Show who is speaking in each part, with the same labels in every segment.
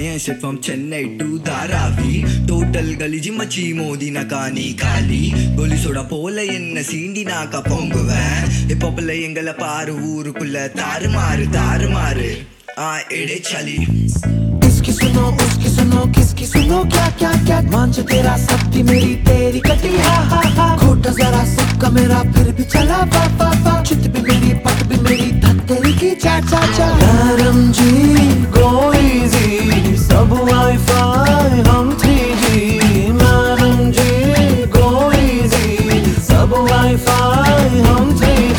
Speaker 1: பையன் shit from Chennai to Dharavi. Total கலிஜி மச்சி மோதின காணி காலி. கோலி சோடா போல என்ன சீண்டி நாக்க பொங்குவேன். ஹிப்ஹாப்ல எங்களை பாரு ஊருக்குள்ள தாறுமாறு தாறுமாறு. एड़े चली
Speaker 2: इसकी सुनो उसकी सुनो किसकी सुनो क्या क्या क्या मांझ तेरा सबकी मेरी तेरी कटी हा हा हा खोटा जरा सबका मेरा फिर भी चला वा वा वा चित भी मेरी पट भी मेरी धत तेरी की चा चा चा नरम जी go easy सब वाईफाई हम 3G नरम जी go easy सब वाईफाई हम 3G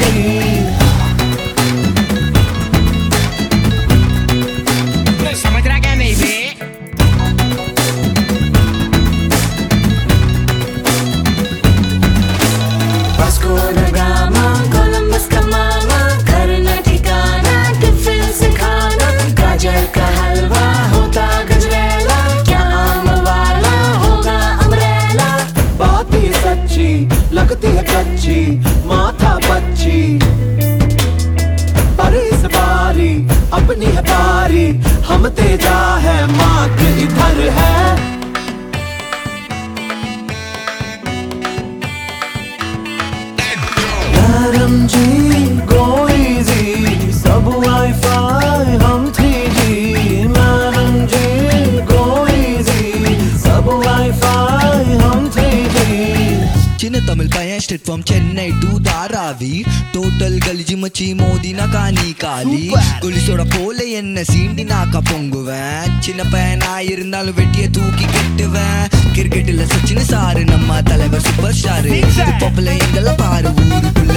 Speaker 2: लगती है कच्ची माथा बच्ची पर इस बारी अपनी है बारी हम तेजा है मार्ग इधर है नरम जी go easy सब वाईफाई हम 3G नरम जी go easy सब वाईफाई हम 3G
Speaker 1: சின்ன தமிழ் பையன் straight from Chennai to Dharavi total கலிஜி மச்சி மோதினா காணி காலி குலிசோட போல என்ன சீண்டி நாக்க பொங்குவேன் சின்ன பையனா இருந்தாலும் வெட்டிய தூக்கி கட்டுவேன் கிரிக்கெட்டில் சச்சின் சாரு நம்ம தலைவர் சூப்பர் ஸ்டாரு ஹிப்ஹாப்ல எங்களை பாரு ஊருக்குள்ள